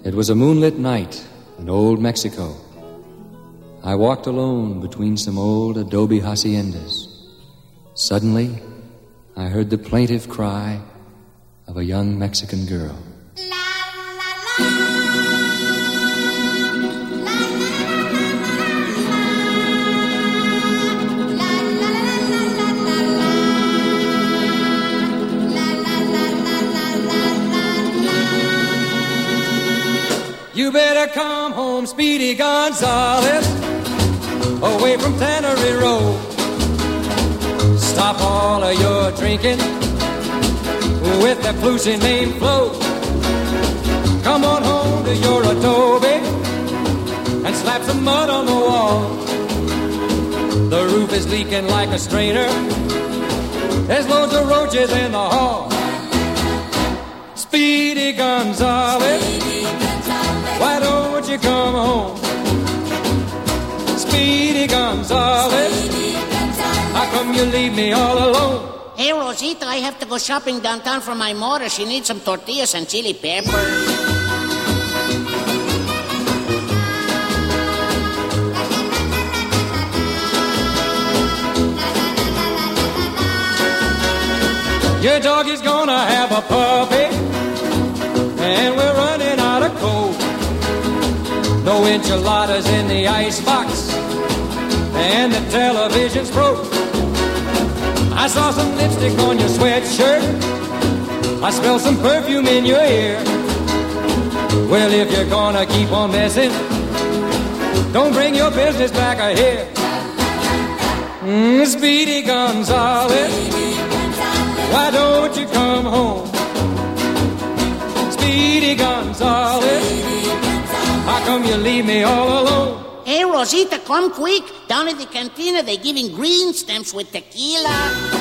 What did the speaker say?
It was a moonlit night in old Mexico. I walked alone between some old adobe haciendas. Suddenly, I heard the plaintive cry of a young Mexican girl. You better come home, Speedy Gonzales, away from Tannery Road. Stop all of your drinking with that flusy name Flo. Come on home to your adobe and slap some mud on the wall. The roof is leaking like a strainer. There's loads of roaches in the hall. Speedy Gonzales, why don't you come home? Speedy Gonzales, how come you leave me all alone? Hey, Rosita, I have to go shopping downtown for my mother. She needs some tortillas and chili pepper. Your dog is gonna have a puppy, and we're running out of coal. No enchiladas in the icebox, and the television's broke. I saw some lipstick on your sweatshirt. I smell some perfume in your ear. Well, if you're gonna keep on messing, don't bring your business back here. Speedy Gonzales, why don't you come home? Speedy Gonzales, how come you leave me all alone? Hey, Rosita, come quick. Down at the cantina, they're giving green stamps with tequila.